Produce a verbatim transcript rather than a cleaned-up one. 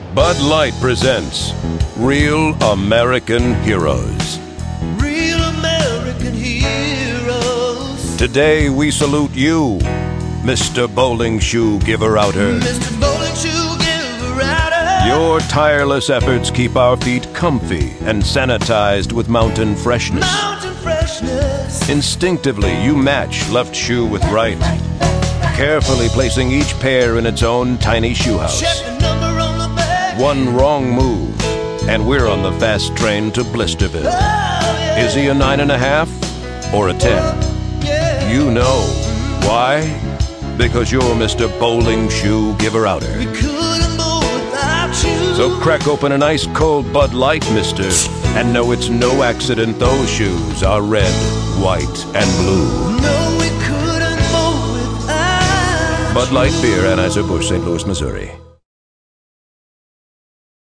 Bud Light presents Real American Heroes. Real American heroes. Today we salute you, Mister Bowling Shoe Giver-Outer. Mister Bowling Shoe Giver-Outer. Your tireless efforts keep our feet comfy and sanitized with mountain freshness. Mountain freshness. Instinctively, you match left shoe with right, carefully placing each pair in its own tiny shoe house. Check the number on the back. One wrong move, and we're on the fast train to Blisterville. Oh, yeah. Is he a nine and a half or a ten? Yeah. You know. Why? Because you're Mister Bowling Shoe Giver-Outer. We couldn't move without you. So crack open an ice cold Bud Light, mister, and know it's no accident those shoes are red, white, and blue. No, we couldn't move without Bud Light Beer, Anheuser-Busch, Saint Louis, Missouri.